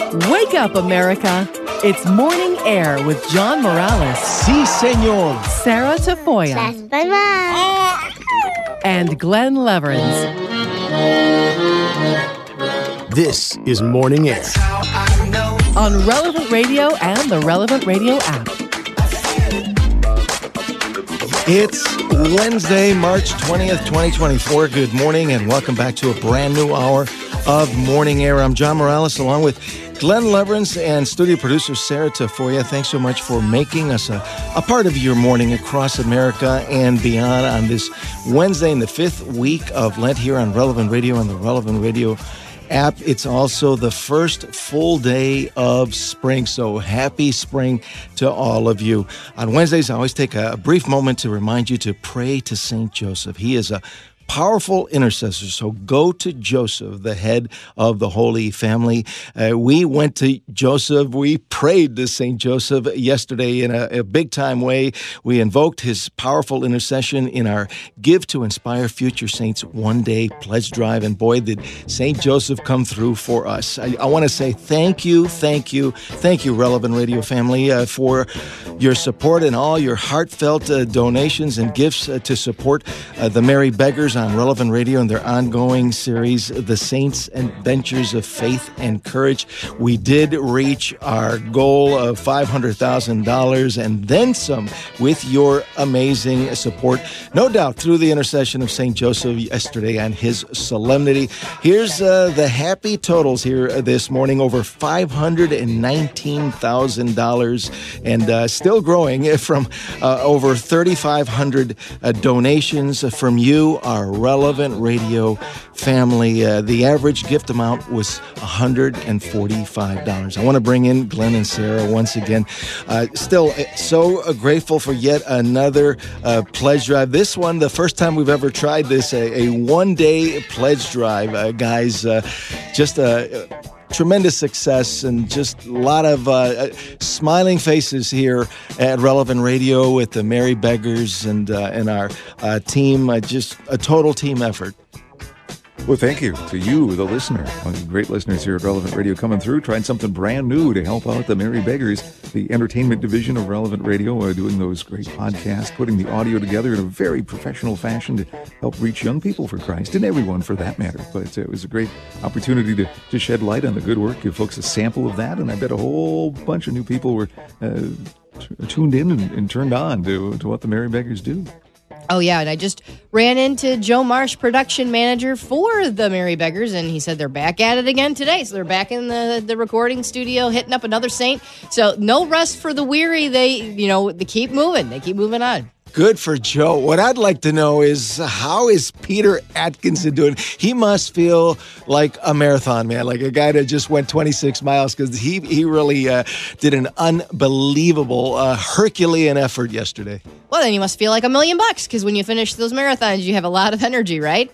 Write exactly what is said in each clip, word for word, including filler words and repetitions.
Wake up, America. It's Morning Air with John Morales. Si, senor. Sarah Tafoya. That's my mom. And Glenn Leverins. This is Morning Air. On Relevant Radio and the Relevant Radio app. It's Wednesday, March twentieth, twenty twenty-four. Good morning and welcome back to a brand new hour of Morning Air. I'm John Morales along with Glenn Leverins and studio producer Sarah Tafoya. Thanks so much for making us a, a part of your morning across America and beyond on this Wednesday in the fifth week of Lent here on Relevant Radio and the Relevant Radio app. It's also the first full day of spring, so happy spring to all of you. On Wednesdays, I always take a brief moment to remind you to pray to Saint Joseph. He is a powerful intercessor. So go to Joseph, the head of the Holy Family. Uh, we went to Joseph. We prayed to Saint Joseph yesterday in a, a big-time way. We invoked his powerful intercession in our Give to Inspire Future Saints one-day pledge drive. And boy, did Saint Joseph come through for us. I, I want to say thank you, thank you, thank you, Relevant Radio family, uh, for your support and all your heartfelt uh, donations and gifts uh, to support uh, the Merry Beggars on Relevant Radio and their ongoing series, The Saints and Adventures of Faith and Courage. We did reach our goal of five hundred thousand dollars and then some with your amazing support. No doubt through the intercession of Saint Joseph yesterday and his solemnity. Here's uh, the happy totals here this morning, over five hundred nineteen thousand dollars and uh, still growing from uh, over thirty-five hundred uh, donations from you, our Relevant Radio family. Uh, the average gift amount was one hundred forty-five dollars. I want to bring in Glenn and Sarah once again. Uh, still so uh, grateful for yet another uh, pledge drive. This one, the first time we've ever tried this, a, a one-day pledge drive. Uh, guys, uh, just a... Uh, tremendous success and just a lot of uh, smiling faces here at Relevant Radio with the Merry Beggars and uh, and our uh, team. Uh, just a total team effort. Well, thank you to you, the listener. Great listeners here at Relevant Radio coming through, trying something brand new to help out the Merry Beggars, the entertainment division of Relevant Radio, uh, doing those great podcasts, putting the audio together in a very professional fashion to help reach young people for Christ, and everyone for that matter. But uh, it was a great opportunity to, to shed light on the good work, give folks a sample of that, and I bet a whole bunch of new people were uh, t- tuned in and, and turned on to, to what the Merry Beggars do. Oh, yeah, and I just ran into Joe Marsh, production manager for the Merry Beggars, and he said they're back at it again today. So they're back in the, the recording studio, hitting up another saint. So no rest for the weary. They, you know, they keep moving. They keep moving on. Good for Joe. What I'd like to know is, how is Peter Atkinson doing? He must feel like a marathon man, like a guy that just went twenty-six miles, because he, he really uh, did an unbelievable uh, Herculean effort yesterday. Well, then you must feel like a million bucks, because when you finish those marathons, you have a lot of energy, right?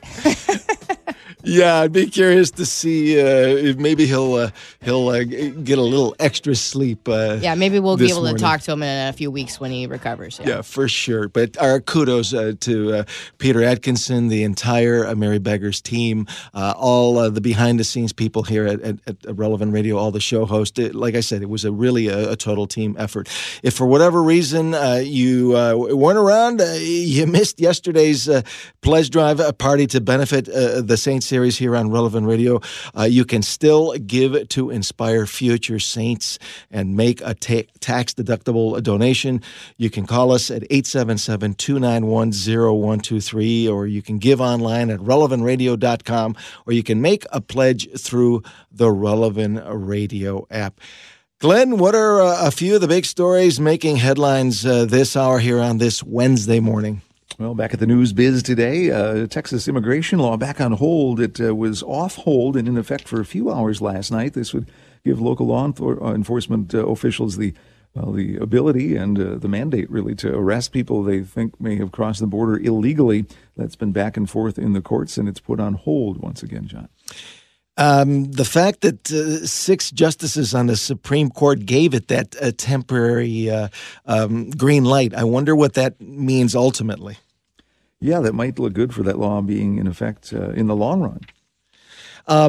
Yeah, I'd be curious to see uh, if maybe he'll uh, he'll uh, get a little extra sleep. Uh, yeah, maybe we'll be able morning. to talk to him in a few weeks when he recovers. Yeah, yeah for sure. But our kudos uh, to uh, Peter Atkinson, the entire uh, Merry Beggars team, uh, all uh, the behind-the-scenes people here at, at, at Relevant Radio, all the show hosts. It, like I said, it was a really a, a total team effort. If for whatever reason uh, you uh, weren't around, uh, you missed yesterday's uh, pledge drive uh, party to benefit uh, the Saints series here on Relevant Radio, uh, you can still give to Inspire Future Saints and make a ta- tax-deductible donation. You can call us at eight seven seven, two nine one, zero one two three, or you can give online at relevant radio dot com, or you can make a pledge through the Relevant Radio app. Glenn, what are uh, a few of the big stories making headlines uh, this hour here on this Wednesday morning? Well, back at the news biz today, uh, Texas immigration law back on hold. It uh, was off hold and in effect for a few hours last night. This would give local law enforcement uh, officials the well, the ability and uh, the mandate, really, to arrest people they think may have crossed the border illegally. That's been back and forth in the courts, and it's put on hold once again, John. Um, the fact that uh, six justices on the Supreme Court gave it that uh, temporary uh, um, green light, I wonder what that means ultimately. Yeah, that might look good for that law being in effect uh, in the long run. Um,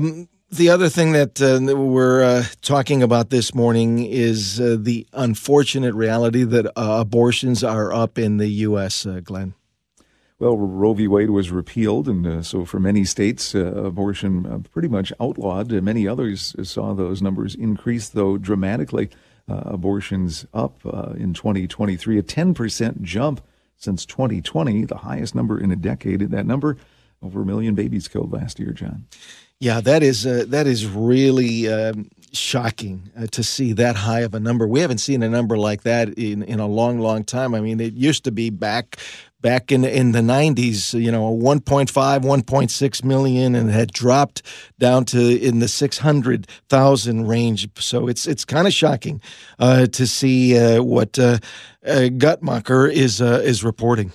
The other thing that uh, we're uh, talking about this morning is uh, the unfortunate reality that uh, abortions are up in the U S, uh, Glenn. Well, Roe v. Wade was repealed, and uh, so for many states, uh, abortion uh, pretty much outlawed. Uh, many others saw those numbers increase, though, dramatically. Uh, abortions up uh, in twenty twenty-three, a ten percent jump since twenty twenty, the highest number in a decade. That number, over a million babies killed last year, John. Yeah, that is uh, that is really um, shocking uh, to see that high of a number. We haven't seen a number like that in, in a long, long time. I mean, it used to be back back in in the nineties, you know, one point five, one point six million, and had dropped down to in the six hundred thousand range. So it's it's kind of shocking uh, to see uh, what uh, uh, Guttmacher is uh, is reporting.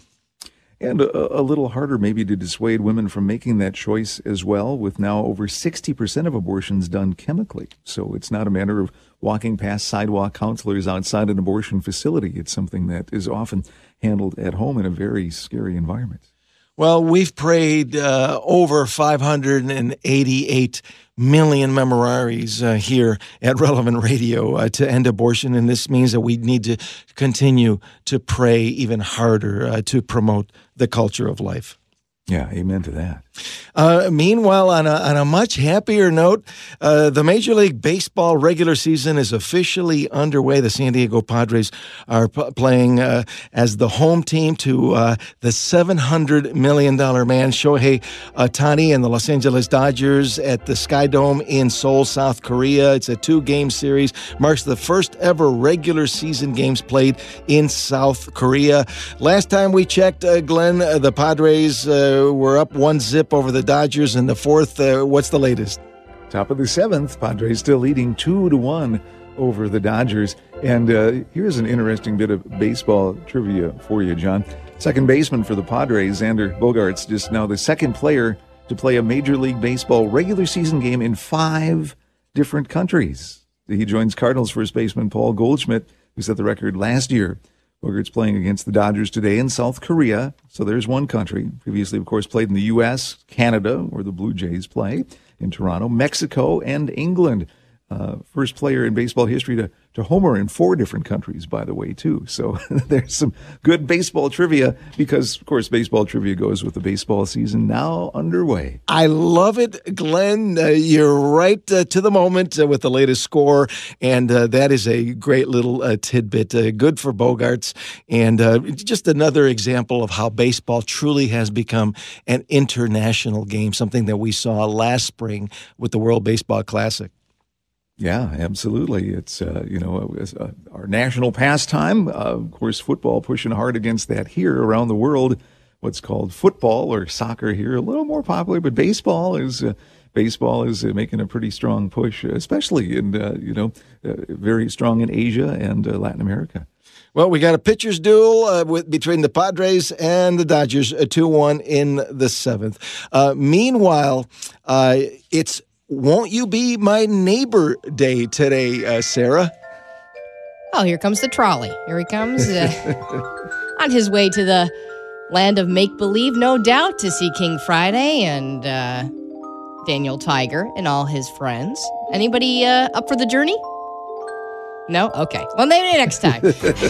And a, a little harder maybe to dissuade women from making that choice as well, with now over sixty percent of abortions done chemically. So it's not a matter of walking past sidewalk counselors outside an abortion facility. It's something that is often handled at home in a very scary environment. Well, we've prayed uh, over five hundred eighty-eight million memoraries uh, here at Relevant Radio uh, to end abortion, and this means that we need to continue to pray even harder uh, to promote the culture of life. Yeah, amen to that. Uh, meanwhile, on a, on a much happier note, uh, the Major League Baseball regular season is officially underway. The San Diego Padres are p- playing uh, as the home team to uh, the seven hundred million dollars man, Shohei Ohtani, and the Los Angeles Dodgers at the Sky Dome in Seoul, South Korea. It's a two-game series, marks the first ever regular season games played in South Korea. Last time we checked, uh, Glenn, uh, the Padres uh, were up one zip over the Dodgers in the fourth. Uh, what's the latest? Top of the seventh, Padres still leading two to one over the Dodgers. And uh, here's an interesting bit of baseball trivia for you, John. Second baseman for the Padres, Xander Bogaerts, just now the second player to play a Major League Baseball regular season game in five different countries. He joins Cardinals first baseman Paul Goldschmidt, who set the record last year. Bogaerts playing against the Dodgers today in South Korea. So there's one country. Previously, of course, played in the U S, Canada, where the Blue Jays play, in Toronto, Mexico, and England. Uh, first player in baseball history to, to homer in four different countries, by the way, too. So there's some good baseball trivia because, of course, baseball trivia goes with the baseball season now underway. I love it, Glenn. Uh, you're right uh, to the moment uh, with the latest score, and uh, that is a great little uh, tidbit. Uh, good for Bogaerts, and uh, just another example of how baseball truly has become an international game, something that we saw last spring with the World Baseball Classic. Yeah, absolutely. It's, uh, you know, uh, our national pastime. Uh, of course, football pushing hard against that here around the world. What's called football or soccer here, a little more popular, but baseball is uh, baseball is uh, making a pretty strong push, especially in, uh, you know, uh, very strong in Asia and uh, Latin America. Well, we got a pitcher's duel uh, with, between the Padres and the Dodgers, a two one in the seventh. Uh, meanwhile, uh, it's Won't You Be My Neighbor Day today, uh, Sarah? Oh, here comes the trolley. Here he comes uh, on his way to the land of make-believe, no doubt, to see King Friday and uh, Daniel Tiger and all his friends. Anybody uh, up for the journey? No? Okay. Well, maybe next time.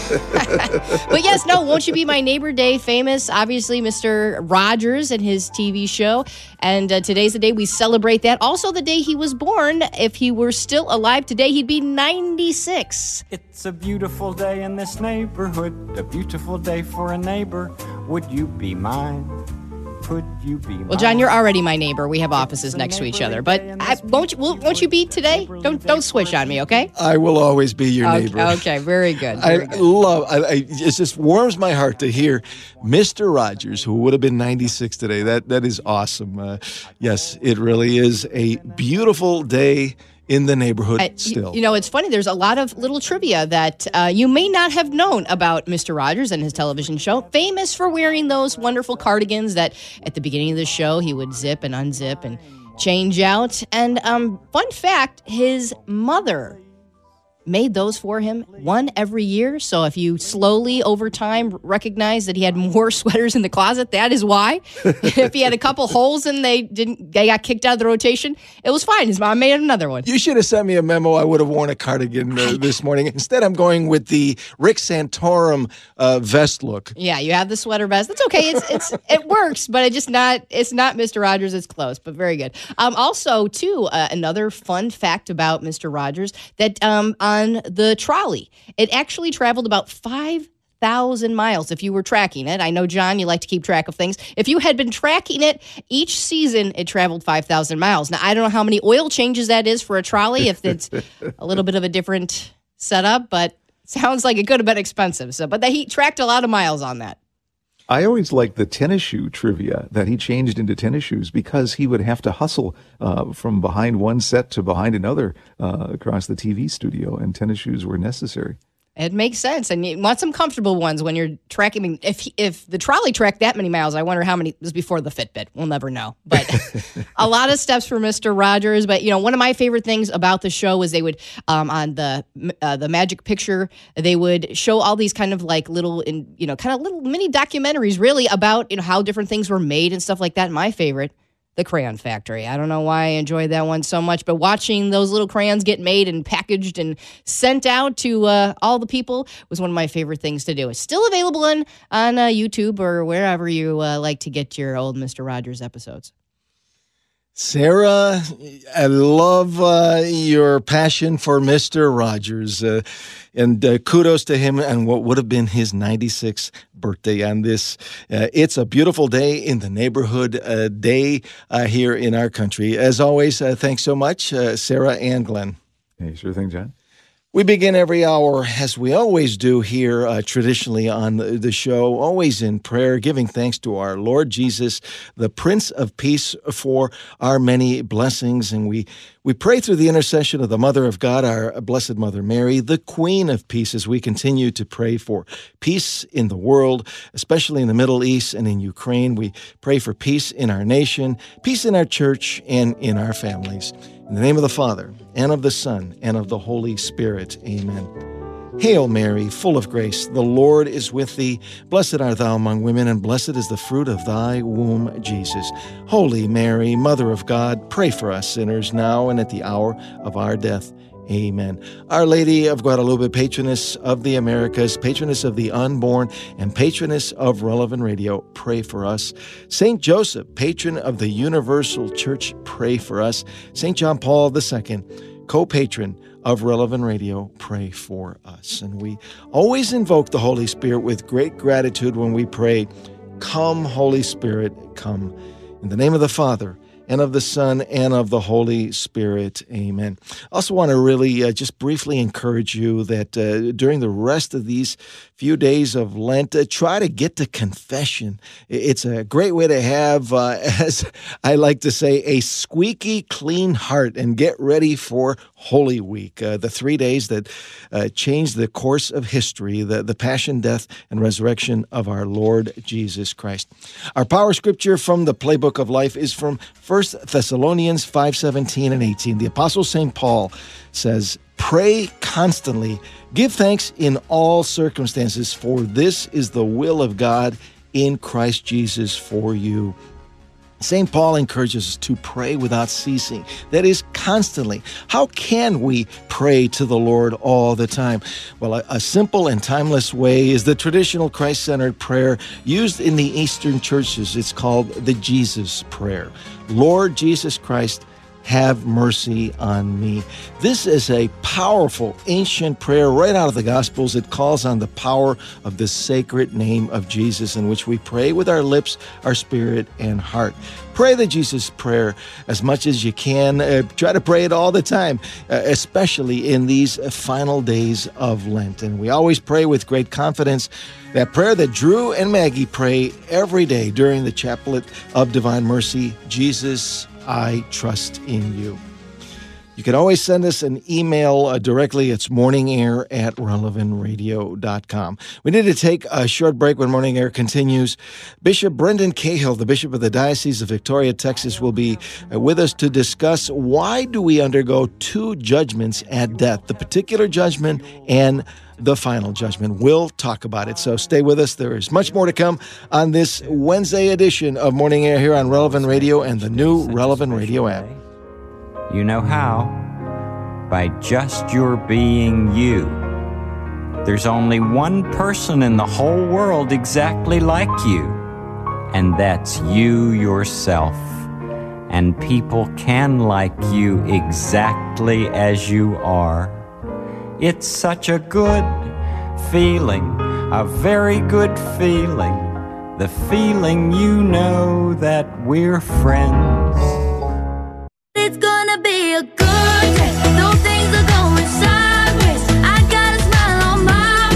But yes, no, Won't You Be My Neighbor Day, famous, obviously, Mister Rogers and his T V show. And uh, today's the day we celebrate that. Also the day he was born. If he were still alive today, he'd be ninety-six. It's a beautiful day in this neighborhood, a beautiful day for a neighbor. Would you be mine? Could you be mine? Well, John, you're already my neighbor. We have offices next to each other. But I, won't you won't, won't you be today? Don't don't switch on me, okay? I will always be your okay, neighbor. Okay, very good. Very I good. love, I, I, it just warms my heart to hear Mister Rogers, who would have been ninety-six today. That That is awesome. Uh, yes, it really is a beautiful day in the neighborhood Uh, still. You, you know, it's funny. There's a lot of little trivia that uh, you may not have known about Mister Rogers and his television show. Famous for wearing those wonderful cardigans that at the beginning of the show he would zip and unzip and change out. And um, fun fact, his mother made those for him, one every year. So if you slowly over time recognize that he had more sweaters in the closet, that is why. If he had a couple holes and they didn't, they got kicked out of the rotation, it was fine. His mom made another one. You should have sent me a memo. I would have worn a cardigan uh, this morning. Instead, I'm going with the Rick Santorum uh, vest look. Yeah, you have the sweater vest. That's okay. It's it's it works, but it just not. It's not Mister Rogers. It's close, but very good. Um, also, too, uh, another fun fact about Mister Rogers that um, on the trolley, it actually traveled about five thousand miles if you were tracking it. I know, John, you like to keep track of things. If you had been tracking it each season, it traveled five thousand miles. Now, I don't know how many oil changes that is for a trolley, if it's a little bit of a different setup, but sounds like it could have been expensive. So, but he tracked a lot of miles on that. I always liked the tennis shoe trivia that he changed into tennis shoes because he would have to hustle uh, from behind one set to behind another uh, across the T V studio, and tennis shoes were necessary. It makes sense, and you want some comfortable ones when you're tracking. I mean, if if the trolley tracked that many miles, I wonder how many was before the Fitbit. We'll never know. But a lot of steps for Mister Rogers. But you know, one of my favorite things about the show was they would um, on the uh, the Magic Picture, they would show all these kind of like little, in you know, kind of little mini documentaries, really about you know how different things were made and stuff like that. My favorite, The Crayon Factory. I don't know why I enjoyed that one so much, but watching those little crayons get made and packaged and sent out to uh, all the people was one of my favorite things to do. It's still available on, on uh, YouTube or wherever you uh, like to get your old Mister Rogers episodes. Sarah, I love uh, your passion for Mister Rogers, uh, and uh, kudos to him on what would have been his ninety-sixth birthday on this. Uh, it's a beautiful day in the neighborhood uh, day uh, here in our country. As always, uh, thanks so much, uh, Sarah and Glenn. Hey, sure thing, John. We begin every hour, as we always do here uh, traditionally on the, the show, always in prayer, giving thanks to our Lord Jesus, the Prince of Peace, for our many blessings. And we, we pray through the intercession of the Mother of God, our Blessed Mother Mary, the Queen of Peace, as we continue to pray for peace in the world, especially in the Middle East and in Ukraine. We pray for peace in our nation, peace in our church, and in our families. In the name of the Father, and of the Son, and of the Holy Spirit. Amen. Hail Mary, full of grace, the Lord is with thee. Blessed art thou among women, and blessed is the fruit of thy womb, Jesus. Holy Mary, Mother of God, pray for us sinners now and at the hour of our death. Amen. Our Lady of Guadalupe, patroness of the Americas, patroness of the unborn, and patroness of Relevant Radio, pray for us. Saint Joseph, patron of the Universal Church, pray for us. Saint John Paul the Second, co-patron of Relevant Radio, pray for us. And we always invoke the Holy Spirit with great gratitude when we pray, "Come, Holy Spirit, come." In the name of the Father, and of the Son, and of the Holy Spirit. Amen. I also want to really uh, just briefly encourage you that uh, during the rest of these few days of Lent, uh, try to get to confession. It's a great way to have, uh, as I like to say, a squeaky clean heart and get ready for Holy Week, uh, the three days that uh, changed the course of history, the, the passion, death, and resurrection of our Lord Jesus Christ. Our power scripture from the Playbook of Life is from First Thessalonians five seventeen and eighteen. The Apostle Saint Paul says, "Pray constantly, give thanks in all circumstances, for this is the will of God in Christ Jesus for you." Saint Paul encourages us to pray without ceasing. That is, constantly. How can we pray to the Lord all the time? Well, a, a simple and timeless way is the traditional Christ-centered prayer used in the Eastern churches. It's called the Jesus Prayer. Lord Jesus Christ, have mercy on me. This is a powerful ancient prayer right out of the Gospels. It calls on the power of the sacred name of Jesus, in which we pray with our lips, our spirit, and heart. Pray the Jesus prayer as much as you can. Uh, try to pray it all the time, uh, especially in these final days of Lent. And we always pray with great confidence that prayer that Drew and Maggie pray every day during the Chaplet of Divine Mercy: Jesus, I trust in you. You can always send us an email uh, directly. It's morningair at relevant radio dot com. We need to take a short break. When Morning Air continues, Bishop Brendan Cahill, the Bishop of the Diocese of Victoria, Texas, will be uh, with us to discuss why do we undergo two judgments at death, the particular judgment and the final judgment. We'll talk about it. So stay with us. There is much more to come on this Wednesday edition of Morning Air here on Relevant Radio and the new Relevant Radio app. You know how? By just your being you. There's only one person in the whole world exactly like you, and that's you yourself. And people can like you exactly as you are. It's such a good feeling, a very good feeling, the feeling you know that we're friends. It's gonna be a good day, though things are going sideways. I got a smile on my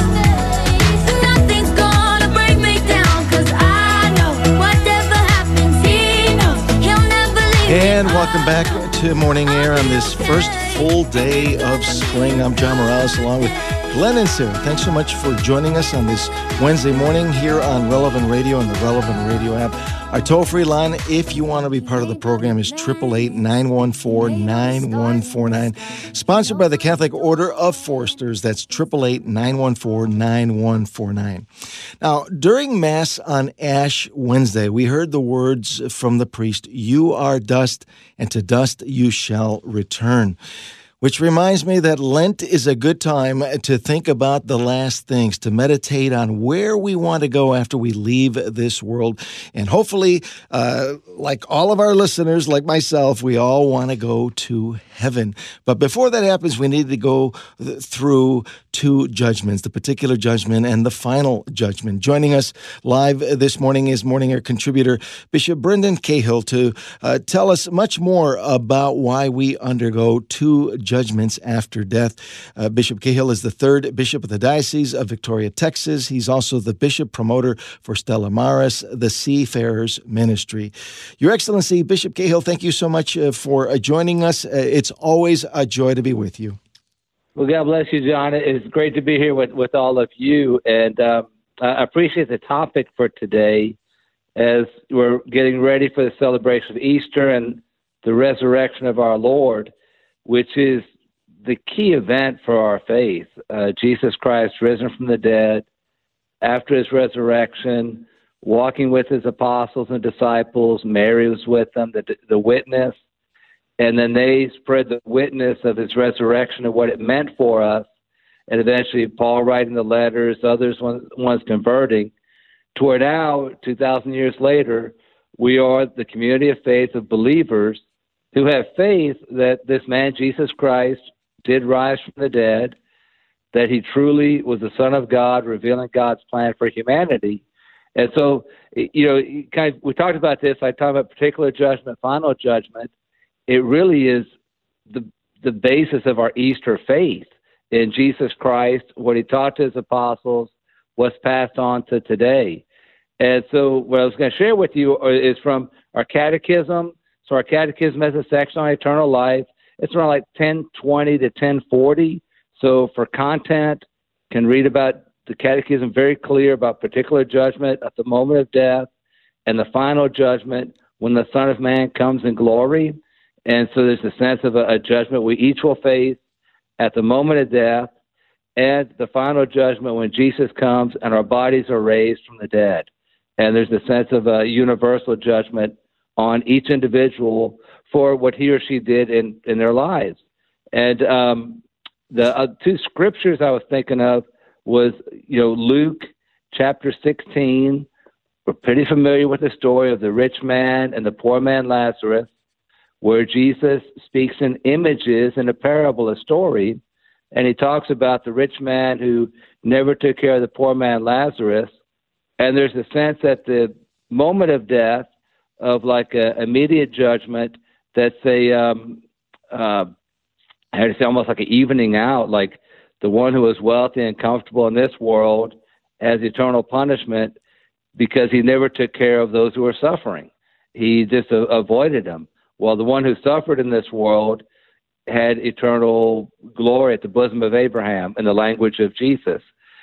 face. Nothing's gonna break me down, cause I know whatever happens, he knows he'll never leave me. And welcome back to Morning Air on this first full day of spring. I'm John Morales along with Glenn and Sarah. Thanks so much for joining us on this Wednesday morning here on Relevant Radio and the Relevant Radio app. Our toll-free line, if you want to be part of the program, is eight eight eight, nine one four, nine one four nine. Sponsored by the Catholic Order of Foresters. That's eight eight eight, nine one four, nine one four nine. Now, during Mass on Ash Wednesday, we heard the words from the priest, "You are dust, and to dust you shall return." Which reminds me that Lent is a good time to think about the last things, to meditate on where we want to go after we leave this world. And hopefully, uh, like all of our listeners, like myself, we all want to go to heaven. But before that happens, we need to go through two judgments, the particular judgment and the final judgment. Joining us live this morning is Morning Air contributor Bishop Brendan Cahill to uh, tell us much more about why we undergo two judgments. Judgments after death. Uh, Bishop Cahill is the third bishop of the Diocese of Victoria, Texas. He's also the bishop promoter for Stella Maris, the Seafarers Ministry. Your Excellency, Bishop Cahill, thank you so much uh, for uh, joining us. Uh, it's always a joy to be with you. Well, God bless you, John. It's great to be here with, with all of you. And um, I appreciate the topic for today as we're getting ready for the celebration of Easter and the resurrection of our Lord, which is the key event for our faith. Uh, Jesus Christ risen from the dead, after his resurrection, walking with his apostles and disciples. Mary was with them, the, the witness, and then they spread the witness of his resurrection and what it meant for us, and eventually Paul writing the letters, others ones, ones converting, to where now, two thousand years later, we are the community of faith of believers who have faith that this man, Jesus Christ, did rise from the dead, that he truly was the Son of God, revealing God's plan for humanity. And so, you know, kind of, we talked about this. I talked about particular judgment, final judgment. It really is the the basis of our Easter faith in Jesus Christ, what he taught to his apostles, what's passed on to today. And so what I was going to share with you is from our catechism. So our catechism has a section on eternal life. It's around like ten twenty to ten forty. So for content, can read about the catechism, very clear about particular judgment at the moment of death and the final judgment when the Son of Man comes in glory. And so there's a sense of a, a judgment we each will face at the moment of death and the final judgment when Jesus comes and our bodies are raised from the dead. And there's a sense of a universal judgment on each individual for what he or she did in, in their lives. And um, the uh, two scriptures I was thinking of was, you know, Luke chapter sixteen. We're pretty familiar with the story of the rich man and the poor man Lazarus, where Jesus speaks in images in a parable, a story, and he talks about the rich man who never took care of the poor man Lazarus. And there's a sense at the moment of death of like a immediate judgment that's a, um, uh, I had to say almost like an evening out, like the one who is wealthy and comfortable in this world has eternal punishment because he never took care of those who were suffering. He just uh, avoided them. Well, the one who suffered in this world had eternal glory at the bosom of Abraham in the language of Jesus.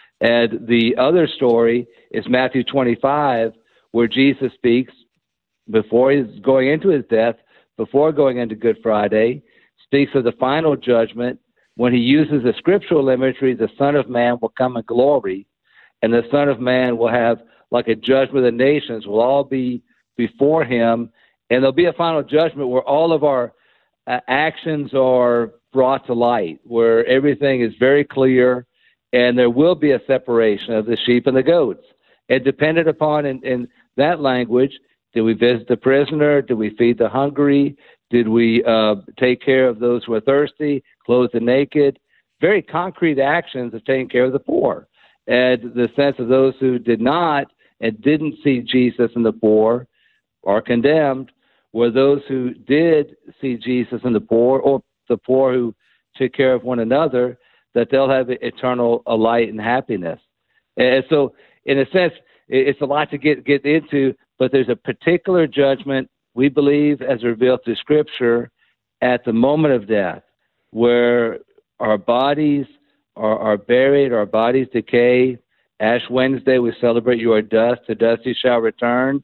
And the other story is Matthew twenty-five, where Jesus speaks before he's going into his death, before going into Good Friday, speaks of the final judgment. When he uses the scriptural imagery, the Son of Man will come in glory, and the Son of Man will have like a judgment of the nations, will all be before him, and there'll be a final judgment where all of our uh, actions are brought to light, where everything is very clear, and there will be a separation of the sheep and the goats. And dependent upon, in, in that language, did we visit the prisoner? Did we feed the hungry? Did we uh, take care of those who are thirsty, clothe the naked? Very concrete actions of taking care of the poor. And the sense of those who did not and didn't see Jesus in the poor are condemned, were those who did see Jesus in the poor, or the poor who took care of one another, that they'll have eternal light and happiness. And so, in a sense, it's a lot to get, get into, but there's a particular judgment, we believe, as revealed through Scripture, at the moment of death, where our bodies are, are buried, our bodies decay. Ash Wednesday, we celebrate you are dust, to dust you shall return.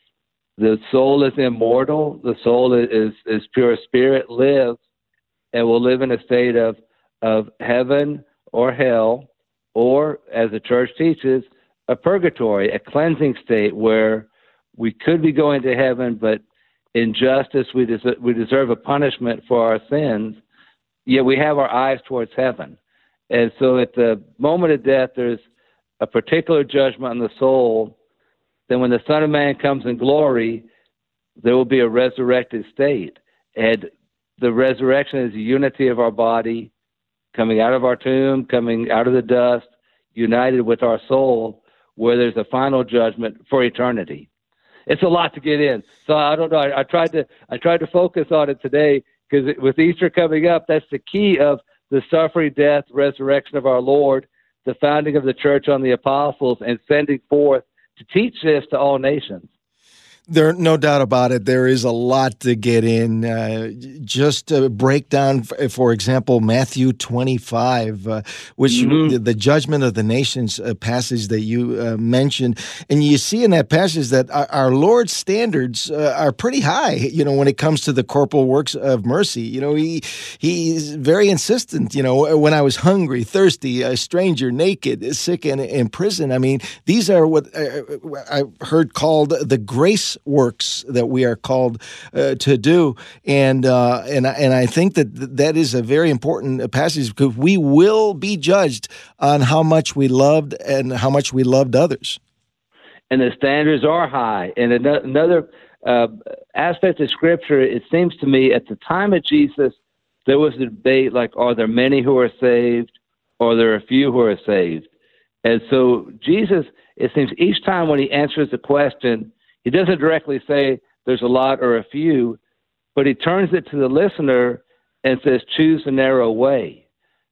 The soul is immortal. The soul is, is pure spirit, lives, and will live in a state of, of heaven or hell, or, as the church teaches, a purgatory, a cleansing state where we could be going to heaven, but in justice we, des- we deserve a punishment for our sins, yet we have our eyes towards heaven. And so at the moment of death, there's a particular judgment on the soul. Then when the Son of Man comes in glory, there will be a resurrected state. And the resurrection is the unity of our body, coming out of our tomb, coming out of the dust, united with our soul, where there's a final judgment for eternity. It's a lot to get in. So I don't know. I, I tried to I tried to focus on it today because with Easter coming up, that's the key of the suffering, death, resurrection of our Lord, the founding of the church on the apostles, and sending forth to teach this to all nations. There, no doubt about it. There is a lot to get in. Uh, just to break down, for example, Matthew twenty-five, uh, which mm-hmm. the, the judgment of the nations uh, passage that you uh, mentioned, and you see in that passage that our, our Lord's standards uh, are pretty high. You know, when it comes to the corporal works of mercy, you know, he he's very insistent. You know, when I was hungry, thirsty, a stranger, naked, sick, and in prison. I mean, these are what uh, I've heard called the grace works that we are called uh, to do, and uh, and and I think that that is a very important passage because we will be judged on how much we loved and how much we loved others. And the standards are high. And another uh, aspect of Scripture, it seems to me, at the time of Jesus, there was a debate like, are there many who are saved, or are there a few who are saved? And so Jesus, it seems, each time when he answers the question, he doesn't directly say there's a lot or a few, but he turns it to the listener and says, choose the narrow way.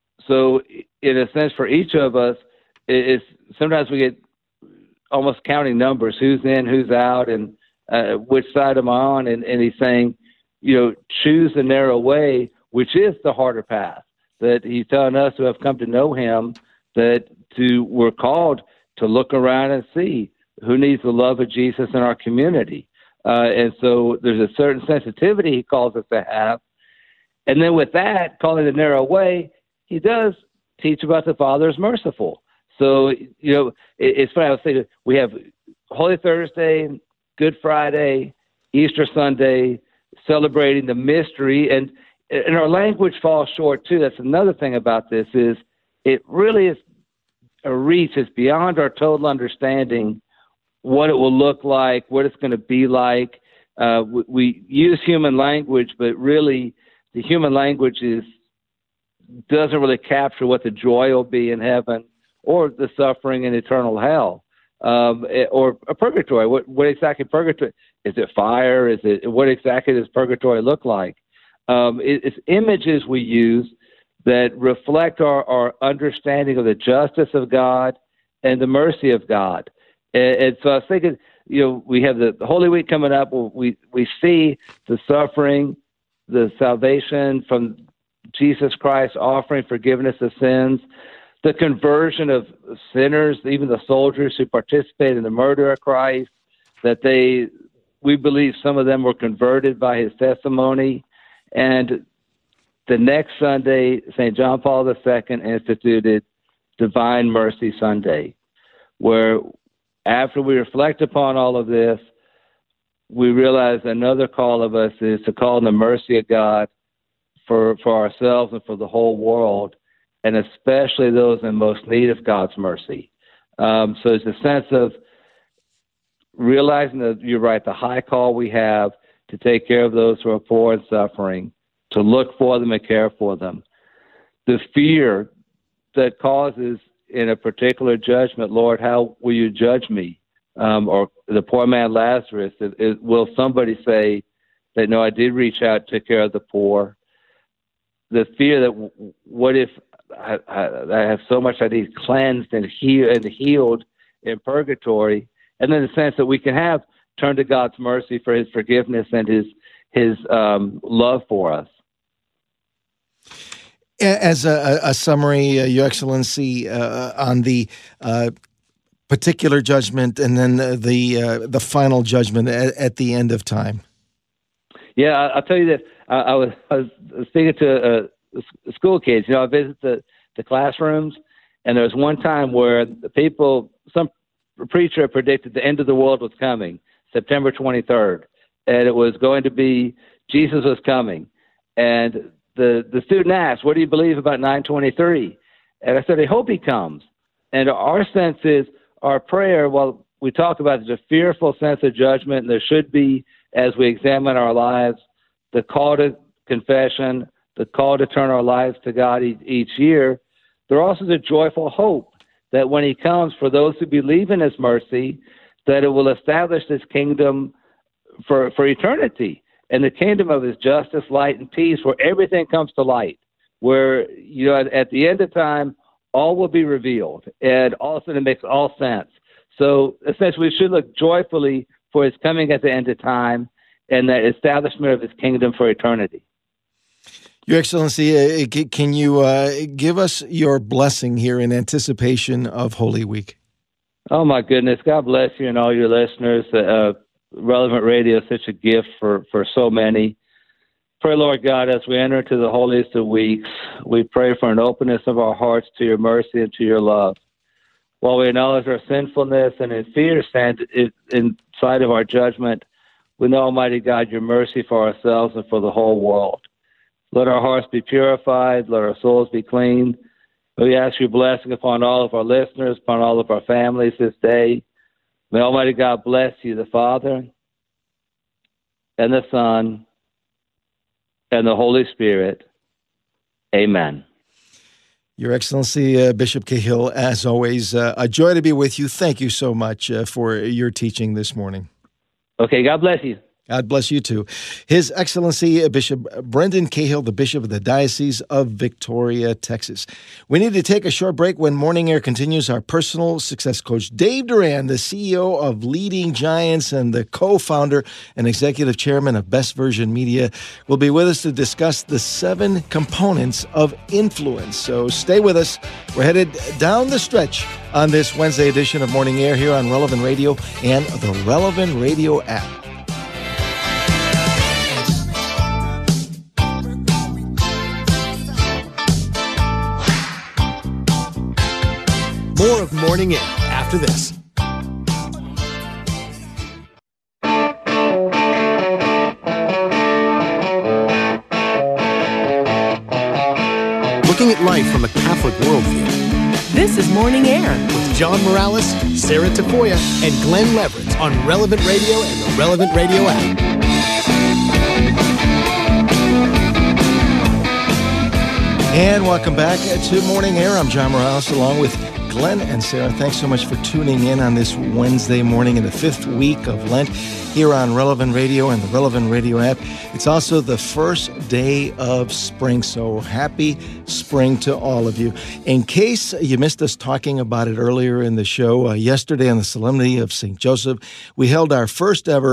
So in a sense, for each of us, it's sometimes we get almost counting numbers, who's in, who's out, and uh, which side am I on? And, and he's saying, you know, choose the narrow way, which is the harder path, that he's telling us who have come to know him that to we're called to look around and see who needs the love of Jesus in our community. Uh, and so there's a certain sensitivity he calls us to have. And then with that, calling the narrow way, he does teach about the Father is merciful. So, you know, it, it's funny, I was saying, we have Holy Thursday, Good Friday, Easter Sunday, celebrating the mystery. And, and our language falls short, too. That's another thing about this is it really is a reach. It's beyond our total understanding what it will look like, what it's going to be like. Uh, we, we use human language, but really the human language is doesn't really capture what the joy will be in heaven or the suffering in eternal hell um, or a purgatory. What, what exactly purgatory? Is it fire? Is it what exactly does purgatory look like? Um, it, it's images we use that reflect our, our understanding of the justice of God and the mercy of God. And, and so I was thinking, you know, we have the, the Holy Week coming up. We we see the suffering, the salvation from Jesus Christ offering forgiveness of sins, the conversion of sinners, even the soldiers who participated in the murder of Christ, that they, we believe some of them were converted by his testimony. And the next Sunday, Saint John Paul the Second instituted Divine Mercy Sunday, where after we reflect upon all of this, we realize another call of us is to call on the mercy of God for, for ourselves and for the whole world, and especially those in most need of God's mercy. Um, so it's a sense of realizing that, you're right, the high call we have to take care of those who are poor and suffering, to look for them and care for them. The fear that causes in a particular judgment, Lord, how will you judge me? Um, or the poor man Lazarus, it, it, will somebody say that, no, I did reach out, took care of the poor? The fear that, what if I, I, I have so much I need cleansed and, heal, and healed in purgatory? And then the sense that we can have turn to God's mercy for his forgiveness and his, his um, love for us. As a, a summary, uh, Your Excellency, uh, on the uh, particular judgment and then uh, the uh, the final judgment at, at the end of time. Yeah, I, I'll tell you this. I, I, was, I was speaking to uh, school kids. You know, I visit the, the classrooms, and there was one time where the people, some preacher predicted the end of the world was coming, September twenty-third, and it was going to be, Jesus was coming. And The, the student asked, what do you believe about nine twenty-three? And I said, I hope he comes. And our sense is, our prayer, while we talk about there's a fearful sense of judgment, and there should be, as we examine our lives, the call to confession, the call to turn our lives to God each, each year, there also is a joyful hope that when he comes, for those who believe in his mercy, that it will establish his kingdom for, for eternity. And the kingdom of his justice, light, and peace, where everything comes to light, where, you know, at, at the end of time, all will be revealed, and all of a sudden it makes all sense. So essentially, we should look joyfully for his coming at the end of time and the establishment of his kingdom for eternity. Your Excellency, uh, can you uh, give us your blessing here in anticipation of Holy Week? Oh, my goodness. God bless you and all your listeners. Uh, Relevant Radio is such a gift for, for so many. Pray, Lord God, as we enter into the holiest of weeks, we pray for an openness of our hearts to your mercy and to your love. While we acknowledge our sinfulness and in fear stand inside of our judgment, we know, Almighty God, your mercy for ourselves and for the whole world. Let our hearts be purified. Let our souls be clean. We ask your blessing upon all of our listeners, upon all of our families this day. May Almighty God bless you, the Father, and the Son, and the Holy Spirit. Amen. Your Excellency, uh, Bishop Cahill, as always, uh, a joy to be with you. Thank you so much uh, for your teaching this morning. Okay, God bless you. God bless you too. His Excellency Bishop Brendan Cahill, the Bishop of the Diocese of Victoria, Texas. We need to take a short break. When Morning Air continues, our personal success coach, Dave Duran, the C E O of Leading Giants and the co-founder and executive chairman of Best Version Media, will be with us to discuss the seven components of influence. So stay with us. We're headed down the stretch on this Wednesday edition of Morning Air here on Relevant Radio and the Relevant Radio app. More of Morning Air after this. Looking at life from a Catholic worldview. This is Morning Air With John Morales, Sarah Tafoya, and Glenn Leverett on Relevant Radio and the Relevant Radio app. And welcome back to Morning Air. I'm John Morales along with Glenn and Sarah. Thanks so much for tuning in on this Wednesday morning in the fifth week of Lent here on Relevant Radio and the Relevant Radio app. It's also the first day of spring, so happy spring to all of you. In case you missed us talking about it earlier in the show, uh, yesterday on the Solemnity of Saint Joseph, we held our first ever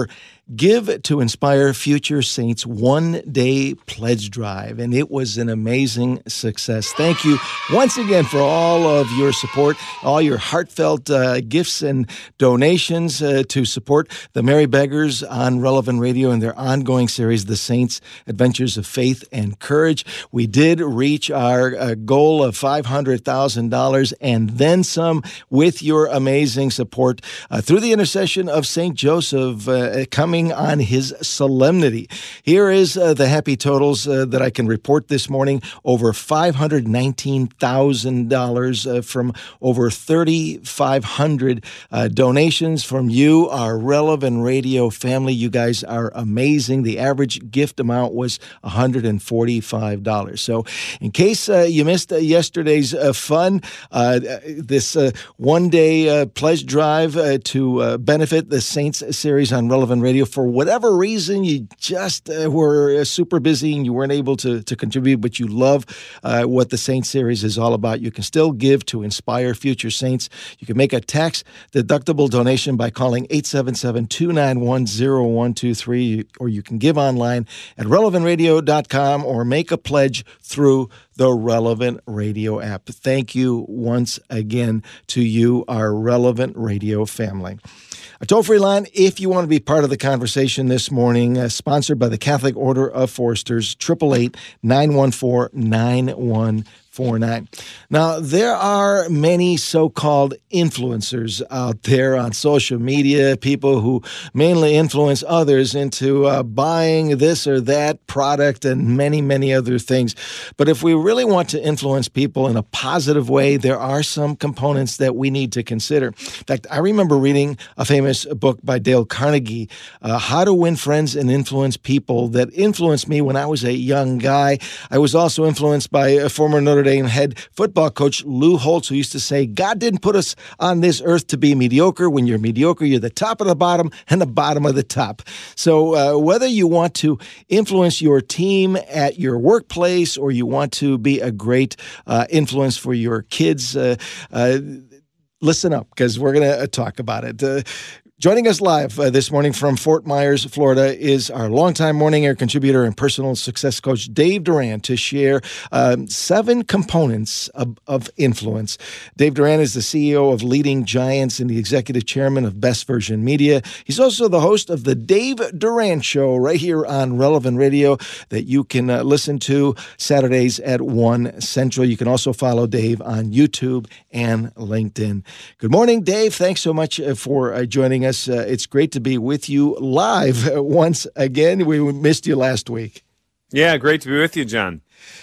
Give to Inspire Future Saints one-day pledge drive, and it was an amazing success. Thank you once again for all of your support, all your heartfelt uh, gifts and donations uh, to support the Mary Beggars on Relevant Radio and their ongoing series, The Saints, Adventures of Faith and Courage. We did reach our uh, goal of five hundred thousand dollars and then some with your amazing support uh, through the intercession of Saint Joseph uh, coming on his solemnity. Here is uh, the happy totals uh, that I can report this morning. Over five hundred nineteen thousand dollars uh, from over thirty-five hundred uh, donations from you, our Relevant Radio family. You guys are amazing. The average gift amount was one hundred forty-five dollars. So in case uh, you missed uh, yesterday's uh, fun, uh, this uh, one-day uh, pledge drive uh, to uh, benefit the Saints series on Relevant Radio, for whatever reason you just uh, were uh, super busy and you weren't able to, to contribute, but you love uh, what the Saints series is all about, you can still give to Inspire Future Saints. You can make a tax-deductible donation by calling eight seven seven, two nine one, zero one two three, or you can give online at relevant radio dot com or make a pledge through the Relevant Radio app. Thank you once again to you, our Relevant Radio family. A toll-free line, if you want to be part of the conversation this morning, uh, sponsored by the Catholic Order of Foresters, eight eight eight, nine one four, nine one four nine. Now, there are many so-called influencers out there on social media, people who mainly influence others into uh, buying this or that product and many, many other things. But if we really want to influence people in a positive way, there are some components that we need to consider. In fact, I remember reading a famous book by Dale Carnegie, uh, How to Win Friends and Influence People, that influenced me when I was a young guy. I was also influenced by a former Notre Dame head football coach Lou Holtz, who used to say, God didn't put us on this earth to be mediocre. When you're mediocre, you're the top of the bottom and the bottom of the top. So uh, whether you want to influence your team at your workplace or you want to be a great uh, influence for your kids, uh, uh, listen up, because we're going to talk about it. Uh, Joining us live uh, this morning from Fort Myers, Florida, is our longtime Morning Air contributor and personal success coach, Dave Duran, to share um, seven components of, of influence. Dave Duran is the C E O of Leading Giants and the executive chairman of Best Version Media. He's also the host of the Dave Duran Show right here on Relevant Radio that you can uh, listen to Saturdays at one Central. You can also follow Dave on YouTube and LinkedIn. Good morning, Dave. Thanks so much uh, for uh, joining us. Us. Uh, it's great to be with you live uh, once again. We missed you last week. Yeah, great to be with you, John.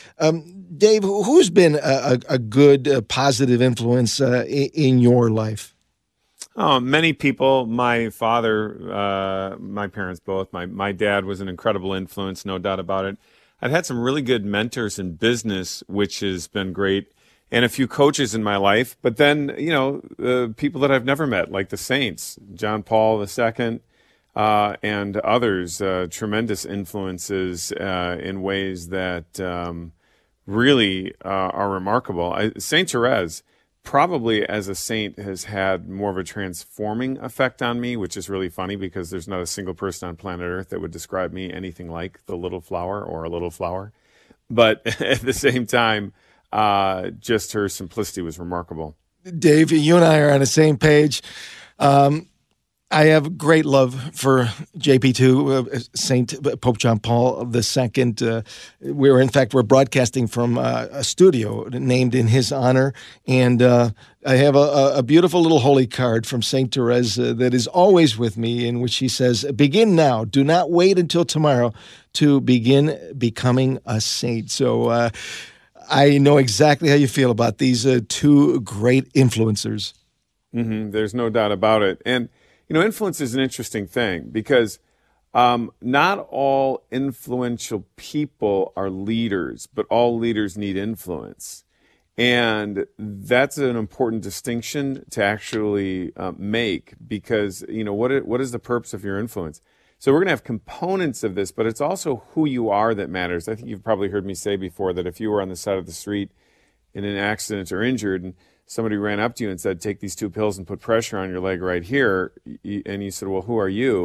Um, Dave, who's been a, a good, uh, positive influence uh, in, in your life? Oh, many people. My father, uh, my parents both. My, my dad was an incredible influence, no doubt about it. I've had some really good mentors in business, which has been great, and a few coaches in my life, but then, you know, uh, people that I've never met, like the Saints, John Paul the Second, uh, and others, uh, tremendous influences uh, in ways that um, really uh, are remarkable. I, Saint Therese, probably as a saint, has had more of a transforming effect on me, which is really funny because there's not a single person on planet Earth that would describe me anything like the little flower or a little flower. But at the same time, Uh, just her simplicity was remarkable. Dave, you and I are on the same page. Um, I have great love for J P two, uh, Saint Pope John Paul the Second. Uh, we're, in fact, we're broadcasting from uh, a studio named in his honor, and uh, I have a, a beautiful little holy card from Saint Therese uh, that is always with me, in which she says, "Begin now. Do not wait until tomorrow to begin becoming a saint." So, uh, I know exactly how you feel about these uh, two great influencers. Mm-hmm. There's no doubt about it. And, you know, influence is an interesting thing because um, not all influential people are leaders, but all leaders need influence. And that's an important distinction to actually uh, make because, you know, what it, what is the purpose of your influence? So we're going to have components of this, but it's also who you are that matters. I think you've probably heard me say before that if you were on the side of the street in an accident or injured and somebody ran up to you and said, take these two pills and put pressure on your leg right here, and you said, well, who are you?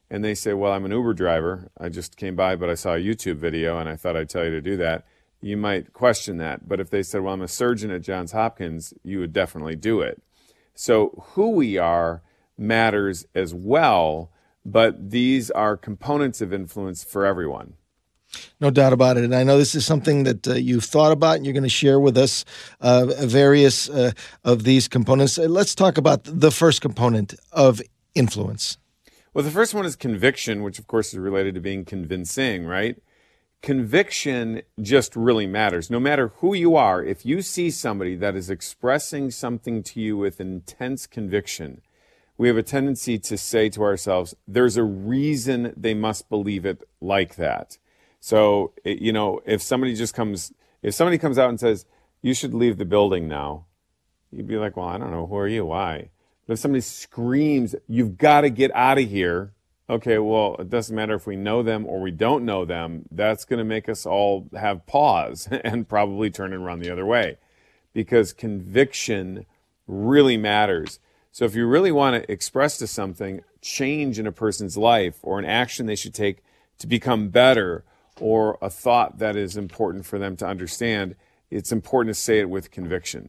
and they say, well, I'm an Uber driver. I just came by, but I saw a YouTube video and I thought I'd tell you to do that. You might question that. But if they said, well, I'm a surgeon at Johns Hopkins, you would definitely do it. So who we are matters as well, but these are components of influence for everyone. No doubt about it. And I know this is something that uh, you've thought about and you're going to share with us uh, various uh, of these components. Uh, let's talk about the first component of influence. Well, the first one is conviction, which of course is related to being convincing, right? Conviction just really matters. No matter who you are, if you see somebody that is expressing something to you with intense conviction, we have a tendency to say to ourselves, there's a reason they must believe it like that. So, you know, if somebody just comes, if somebody comes out and says, you should leave the building now, you'd be like, well, I don't know, who are you? Why? But if somebody screams, you've got to get out of here, okay, well, it doesn't matter if we know them or we don't know them. That's going to make us all have pause and probably turn and run the other way, because conviction really matters. So if you really want to express to something change in a person's life or an action they should take to become better, or a thought that is important for them to understand, it's important to say it with conviction.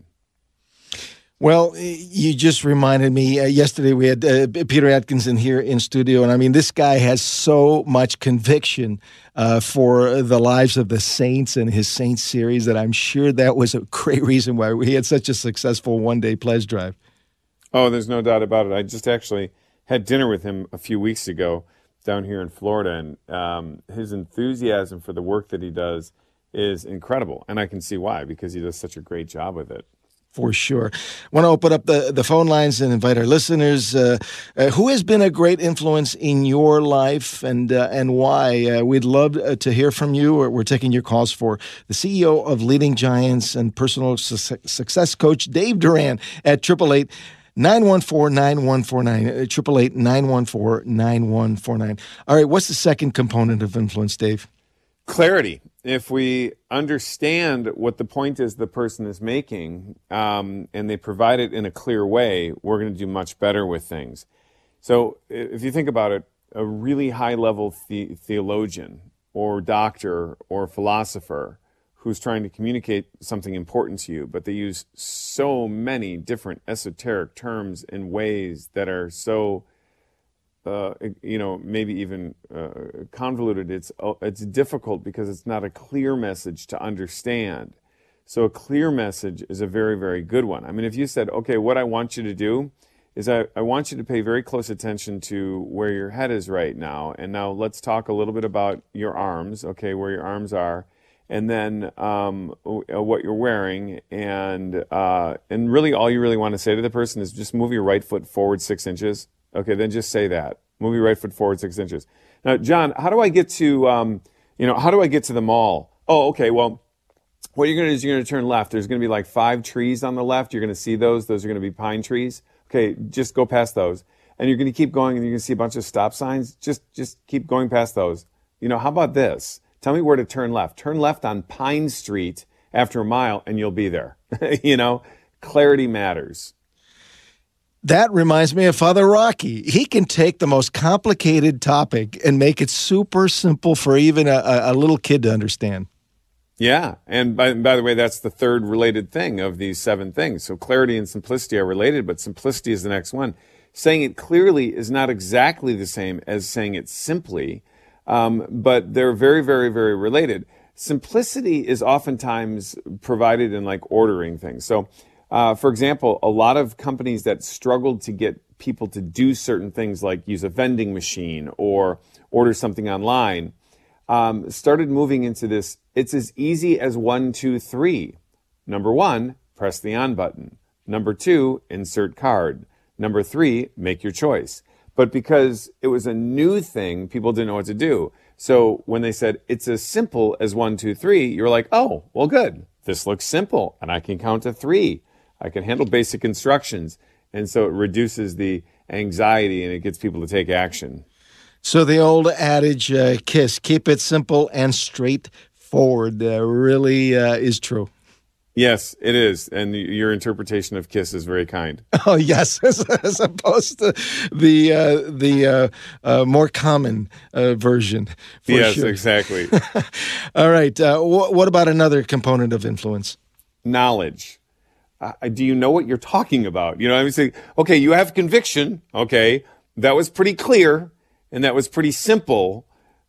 Well, you just reminded me, uh, yesterday we had uh, Peter Atkinson here in studio, and I mean, this guy has so much conviction uh, for the lives of the saints and his Saints series that I'm sure that was a great reason why we had such a successful one-day pledge drive. Oh, there's no doubt about it. I just actually had dinner with him a few weeks ago down here in Florida, and um, his enthusiasm for the work that he does is incredible. And I can see why, because he does such a great job with it. For sure. Want to open up the, the phone lines and invite our listeners. Uh, uh, who has been a great influence in your life, and uh, and why? Uh, we'd love uh, to hear from you. We're, we're taking your calls for the C E O of Leading Giants and personal su- success coach, Dave Duran, at triple eight nine one four nine one four nine, triple eight nine one four nine one four nine. All right, what's the second component of influence, Dave? Clarity. If we understand what the point is the person is making, um, and they provide it in a clear way, we're going to do much better with things. So if you think about it, a really high-level the- theologian or doctor or philosopher who's trying to communicate something important to you, but they use so many different esoteric terms in ways that are so, uh, you know, maybe even uh, convoluted. It's it's difficult because it's not a clear message to understand. So a clear message is a very, very good one. I mean, if you said, okay, what I want you to do is I, I want you to pay very close attention to where your head is right now. And now let's talk a little bit about your arms, okay, where your arms are. And then um, what you're wearing, and uh, and really all you really want to say to the person is just move your right foot forward six inches. Okay, then just say that. Move your right foot forward six inches. Now, John, how do I get to, um, you know, how do I get to the mall? Oh, okay, well, what you're going to do is you're going to turn left. There's going to be like five trees on the left. You're going to see those. Those are going to be pine trees. Okay, just go past those. And you're going to keep going, and you're going to see a bunch of stop signs. Just, just keep going past those. You know, how about this? Tell me where to turn left. Turn left on Pine Street after a mile, and you'll be there. You know, clarity matters. That reminds me of Father Rocky. He can take the most complicated topic and make it super simple for even a, a little kid to understand. Yeah, and by, by the way, that's the third related thing of these seven things. So clarity and simplicity are related, but simplicity is the next one. Saying it clearly is not exactly the same as saying it simply. Um, but they're very, very, very related. Simplicity is oftentimes provided in like ordering things. So, uh, for example, a lot of companies that struggled to get people to do certain things like use a vending machine or order something online, um, started moving into this. It's as easy as one, two, three. Number one, press the on button. Number two, insert card. Number three, make your choice. But because it was a new thing, people didn't know what to do. So when they said, it's as simple as one, two, three, you're like, oh, well, good. This looks simple, and I can count to three. I can handle basic instructions. And so it reduces the anxiety, and it gets people to take action. So the old adage, uh, KISS, keep it simple and straightforward, uh, really uh, is true. Yes, it is. And y- your interpretation of KISS is very kind. Oh yes, as, as opposed to the uh, the uh, uh, more common uh, version. For Yes, sure. exactly. All right. Uh, wh- what about another component of influence? Knowledge. Uh, do you know what you're talking about? You know, I would say, okay, you have conviction. Okay, that was pretty clear and that was pretty simple.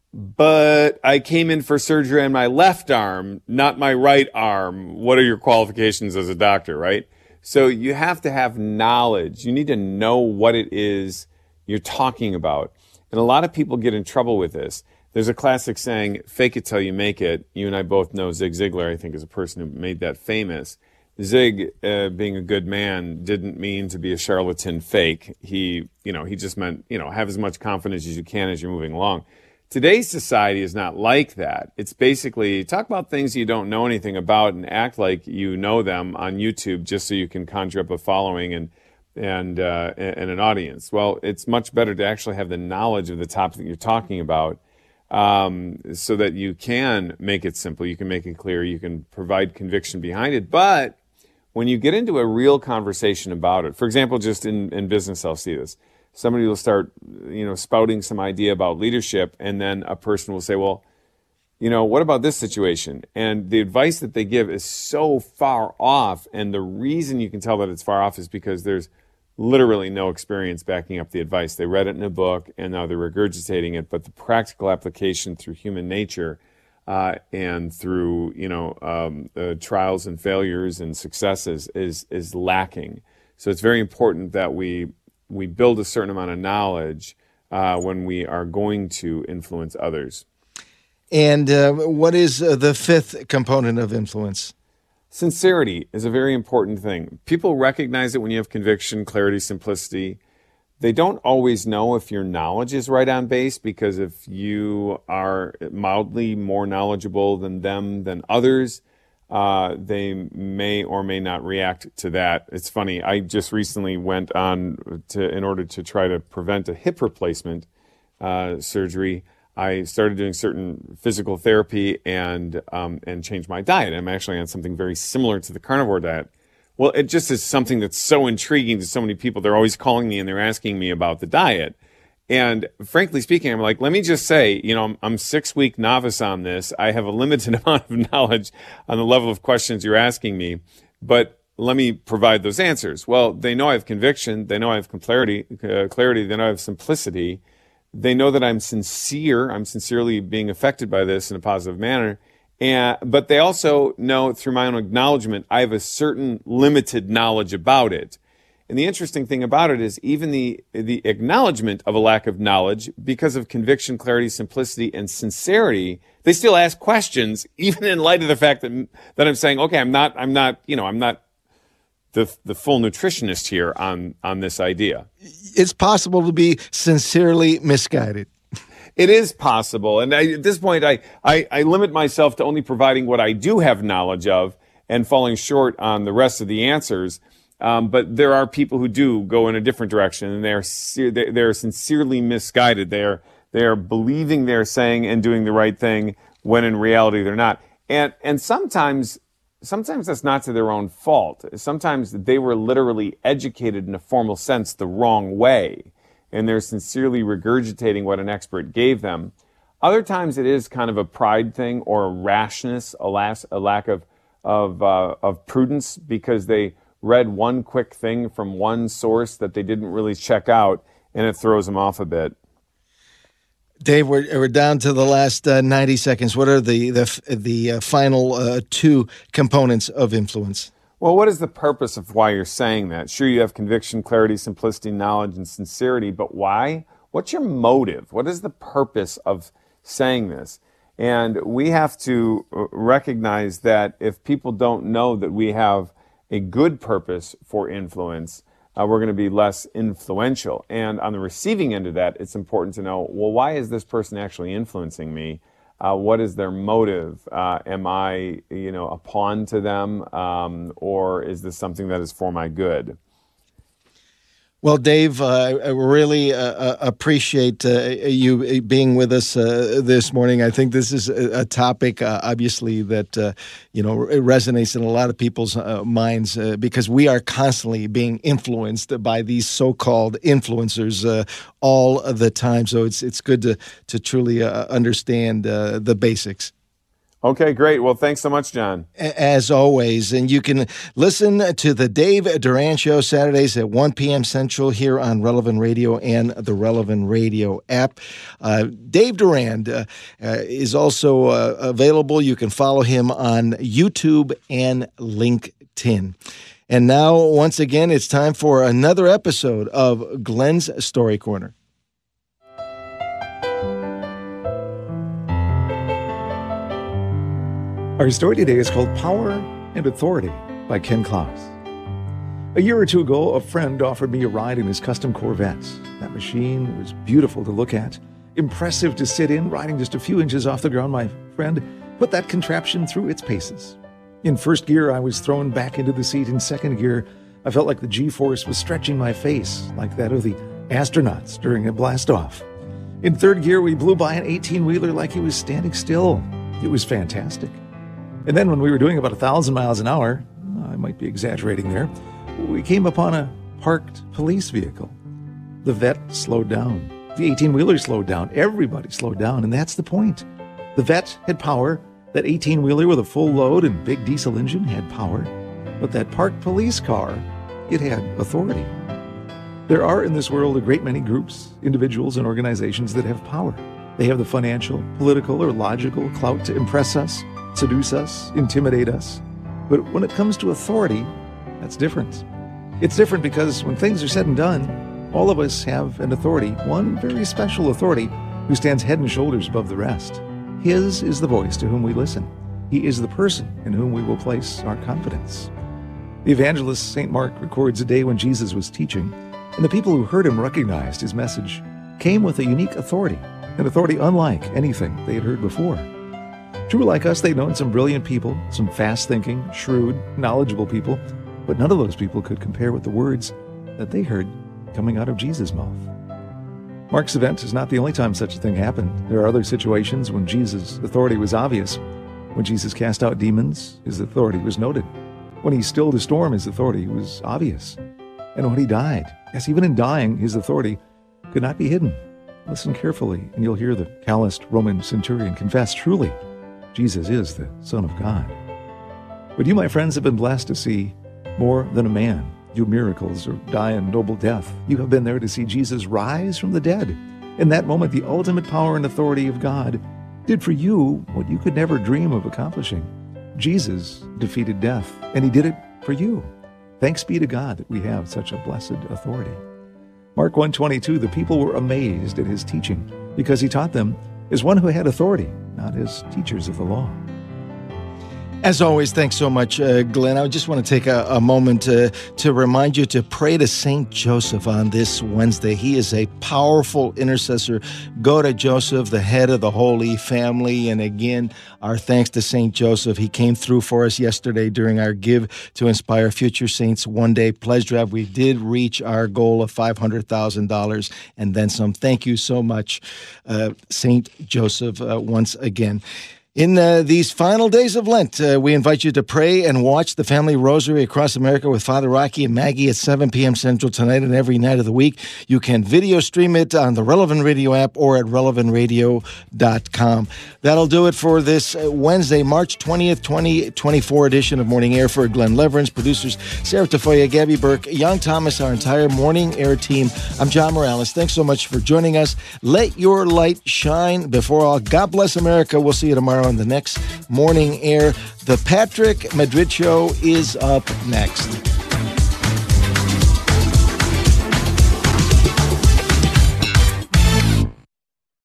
But I came in for surgery on my left arm, not my right arm. What are your qualifications as a doctor, right? So you have to have knowledge. You need to know what it is you're talking about. And a lot of people get in trouble with this. There's a classic saying, fake it till you make it. You and I both know Zig Ziglar, I think, is a person who made that famous. Zig, uh, being a good man, didn't mean to be a charlatan fake. He, you know, he just meant, you know, have as much confidence as you can as you're moving along. Today's society is not like that. It's basically talk about things you don't know anything about and act like you know them on YouTube just so you can conjure up a following and and uh, and an audience. Well, it's much better to actually have the knowledge of the topic that you're talking about, um, so that you can make it simple, you can make it clear, you can provide conviction behind it. But when you get into a real conversation about it, for example, just in, in business, I'll see this. Somebody will start, you know, spouting some idea about leadership, and then a person will say, well, you know, what about this situation? And the advice that they give is so far off, and the reason you can tell that it's far off is because there's literally no experience backing up the advice. They read it in a book, and now they're regurgitating it, but the practical application through human nature uh, and through, you know, um, uh, trials and failures and successes is is lacking. So it's very important that we we build a certain amount of knowledge uh, when we are going to influence others. And uh, what is uh, the fifth component of influence? Sincerity is a very important thing. People recognize it when you have conviction, clarity, simplicity. They don't always know if your knowledge is right on base, because if you are mildly more knowledgeable than them than others, Uh, they may or may not react to that. It's funny. I just recently went on to, in order to try to prevent a hip replacement uh, surgery, I started doing certain physical therapy and um, and changed my diet. I'm actually on something very similar to the carnivore diet. Well, it just is something that's so intriguing to so many people. They're always calling me and they're asking me about the diet. And frankly speaking, I'm like, let me just say, you know, I'm, I'm six week novice on this. I have a limited amount of knowledge on the level of questions you're asking me, but let me provide those answers. Well, they know I have conviction. They know I have clarity, uh, clarity. They know I have simplicity. They know that I'm sincere. I'm sincerely being affected by this in a positive manner. And, but they also know through my own acknowledgement, I have a certain limited knowledge about it. And the interesting thing about it is even the the acknowledgement of a lack of knowledge, because of conviction, clarity, simplicity, and sincerity, they still ask questions, even in light of the fact that that I'm saying, okay, I'm not, I'm not, you know, I'm not the the full nutritionist here on on this idea. It's possible to be sincerely misguided. It is possible, and I, at this point, I, I I limit myself to only providing what I do have knowledge of, and falling short on the rest of the answers. Um, but there are people who do go in a different direction, and they are they are sincerely misguided. They are they are believing they're saying and doing the right thing when in reality they're not. And and sometimes sometimes that's not to their own fault. Sometimes they were literally educated in a formal sense the wrong way, and they're sincerely regurgitating what an expert gave them. Other times it is kind of a pride thing or a rashness, a, las- a lack of of uh, of prudence, because they read one quick thing from one source that they didn't really check out, and it throws them off a bit. Dave, we're, we're down to the last uh, ninety seconds. What are the the, the uh, final uh, two components of influence? Well, what is the purpose of why you're saying that? Sure, you have conviction, clarity, simplicity, knowledge, and sincerity, but why? What's your motive? What is the purpose of saying this? And we have to recognize that if people don't know that we have a good purpose for influence, uh, we're going to be less influential. And on the receiving end of that, it's important to know, well, why is this person actually influencing me? Uh, what is their motive? Uh, am I, you know, a pawn to them, um, or is this something that is for my good? Well, Dave, uh, I really uh, appreciate uh, you being with us uh, this morning. I think this is a, a topic, uh, obviously, that uh, you know it resonates in a lot of people's uh, minds uh, because we are constantly being influenced by these so-called influencers uh, all the time. So it's it's good to to truly uh, understand uh, the basics. Okay, great. Well, thanks so much, John. As always, and you can listen to the Dave Duran Show Saturdays at one p.m. Central here on Relevant Radio and the Relevant Radio app. Uh, Dave Duran uh, uh, is also uh, available. You can follow him on YouTube and LinkedIn. And now, once again, it's time for another episode of Glenn's Story Corner. Our story today is called Power and Authority by Ken Klaus. A year or two ago, a friend offered me a ride in his custom Corvette. That machine was beautiful to look at, impressive to sit in, riding just a few inches off the ground. My friend put that contraption through its paces. In first gear, I was thrown back into the seat. In second gear, I felt like the G-force was stretching my face, like that of the astronauts during a blast-off. In third gear, we blew by an eighteen-wheeler like he was standing still. It was fantastic. And then when we were doing about one thousand miles an hour, I might be exaggerating there, we came upon a parked police vehicle. The vet slowed down. The eighteen-wheeler slowed down. Everybody slowed down, and that's the point. The vet had power. That eighteen-wheeler with a full load and big diesel engine had power. But that parked police car, it had authority. There are in this world a great many groups, individuals, and organizations that have power. They have the financial, political, or logical clout to impress us, seduce us, intimidate us. But when it comes to authority, that's different. It's different because when things are said and done, all of us have an authority, one very special authority who stands head and shoulders above the rest. His is the voice to whom we listen. He is the person in whom we will place our confidence. The evangelist Saint Mark records a day when Jesus was teaching, and the people who heard him recognized his message came with a unique authority, an authority unlike anything they had heard before. True, like us, they'd known some brilliant people, some fast-thinking, shrewd, knowledgeable people, but none of those people could compare with the words that they heard coming out of Jesus' mouth. Mark's event is not the only time such a thing happened. There are other situations when Jesus' authority was obvious. When Jesus cast out demons, his authority was noted. When he stilled a storm, his authority was obvious. And when he died, yes, even in dying, his authority could not be hidden. Listen carefully, and you'll hear the calloused Roman centurion confess, truly, Jesus is the Son of God. But you, my friends, have been blessed to see more than a man do miracles or die a noble death. You have been there to see Jesus rise from the dead. In that moment, the ultimate power and authority of God did for you what you could never dream of accomplishing. Jesus defeated death, and he did it for you. Thanks be to God that we have such a blessed authority. Mark one twenty-two, the people were amazed at his teaching because he taught them as one who had authority, not as teachers of the law. As always, thanks so much, uh, Glenn. I just want to take a, a moment to, to remind you to pray to Saint Joseph on this Wednesday. He is a powerful intercessor. Go to Joseph, the head of the Holy Family. And again, our thanks to Saint Joseph. He came through for us yesterday during our Give to Inspire Future Saints One Day Pledge Drive. We did reach our goal of five hundred thousand dollars and then some. Thank you so much, uh, Saint Joseph, uh, once again. In uh, these final days of Lent, uh, we invite you to pray and watch the Family Rosary across America with Father Rocky and Maggie at seven p.m. Central tonight and every night of the week. You can video stream it on the Relevant Radio app or at relevant radio dot com. That'll do it for this Wednesday, March twentieth, twenty twenty-four edition of Morning Air. For Glenn Leverance, producers Sarah Tafoya, Gabby Burke, Young Thomas, our entire Morning Air team. I'm John Morales. Thanks so much for joining us. Let your light shine before all. God bless America. We'll see you tomorrow on the next Morning Air. The Patrick Madrid Show is up next.